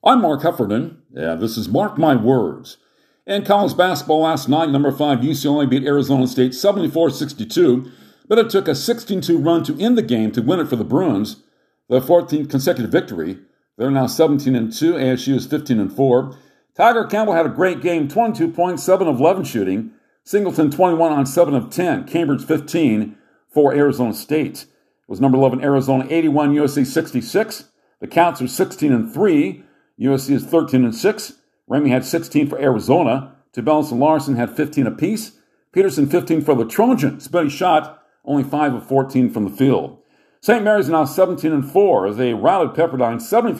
I'm Mark Heffernan, and this is Mark My Words. In college basketball last night, number 5 UCLA beat Arizona State 74-62, but it took a 16-2 run to end the game to win it for the Bruins, their 14th consecutive victory. They're now 17-2, ASU is 15-4. Tiger Campbell had a great game, 22 points, 7 of 11 shooting. Singleton 21 on 7 of 10. Cambridge 15 for Arizona State. It was number 11 Arizona 81, USC 66. The Cats are 16-3. USC is 13-6. Ramey had 16 for Arizona. Tubelis and Larson had 15 apiece. Peterson 15 for the Trojans, but he shot only 5 of 14 from the field. St. Mary's now 17-4 as they routed Pepperdine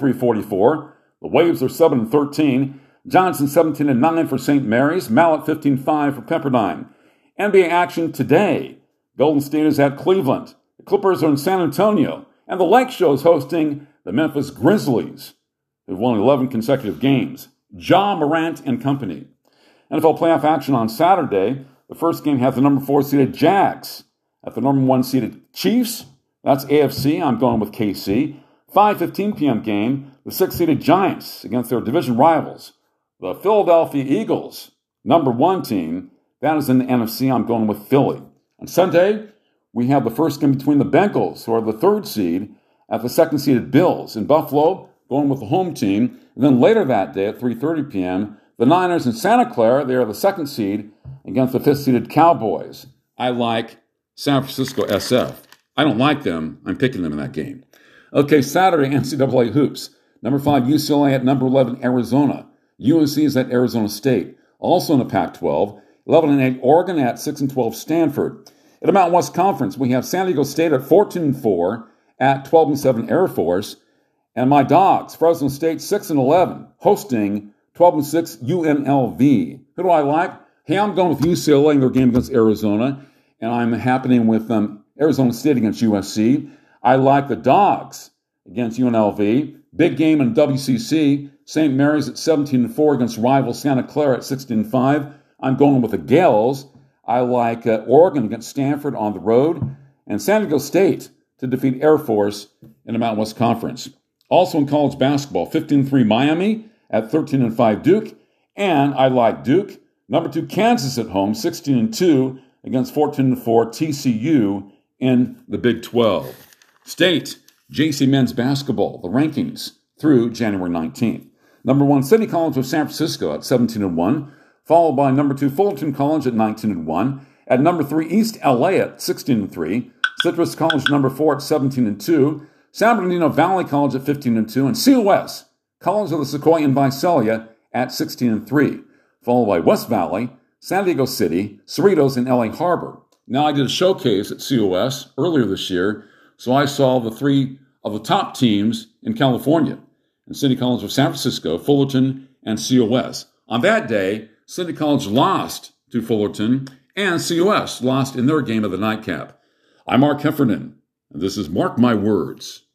73-44. The Waves are 7-13. Johnson 17-9 for St. Mary's. Mallet 15-5 for Pepperdine. NBA action today. Golden State is at Cleveland. The Clippers are in San Antonio. And the Lake Show is hosting the Memphis Grizzlies, who've won 11 consecutive games. Ja Morant and company. NFL playoff action on Saturday. The first game has the number 4 seeded Jags at the number 1 seeded Chiefs. That's AFC. I'm going with KC. 5:15 p.m. game. The 6th seeded Giants against their division rivals, the Philadelphia Eagles, number 1 team. That is in the NFC. I'm going with Philly. On Sunday, we have the first game between the Bengals, who are the 3rd seed, at the 2nd seeded Bills. In Buffalo, going with the home team. And then later that day at 3:30 p.m., the Niners in Santa Clara, they are the 2nd seed against the 5th seeded Cowboys. I like San Francisco SF. I don't like them. I'm picking them in that game. Okay, Saturday, NCAA hoops. Number 5, UCLA at number 11, Arizona. UNC is at Arizona State. Also in the Pac-12, 11-8, Oregon at 6-12, Stanford. In the Mountain West Conference, we have San Diego State at 14-4 at 12-7, Air Force. And my Dogs, Fresno State 6-11, hosting 12-6 UNLV. Who do I like? Hey, I'm going with UCLA in their game against Arizona, and I'm happening with Arizona State against USC. I like the Dogs against UNLV. Big game in WCC. St. Mary's at 17-4 against rival Santa Clara at 16-5. I'm going with the Gales. I like Oregon against Stanford on the road, and San Diego State to defeat Air Force in the Mountain West Conference. Also in college basketball, 15-3 Miami at 13-5 Duke. And I like Duke. Number 2 Kansas at home, 16-2 against 14-4 TCU in the Big 12. State, JC men's basketball, the rankings through January 19th. Number 1 City College of San Francisco at 17-1, followed by number 2 Fullerton College at 19-1. At number 3 East LA at 16-3. Citrus College number 4 at 17-2. San Bernardino Valley College at 15-2, and COS, College of the Sequoia and Visalia at 16-3, followed by West Valley, San Diego City, Cerritos, and LA Harbor. Now, I did a showcase at COS earlier this year, so I saw the 3 of the top teams in California, in City College of San Francisco, Fullerton, and COS. On that day, City College lost to Fullerton, and COS lost in their game of the nightcap. I'm Mark Heffernan, and this is Mark My Words.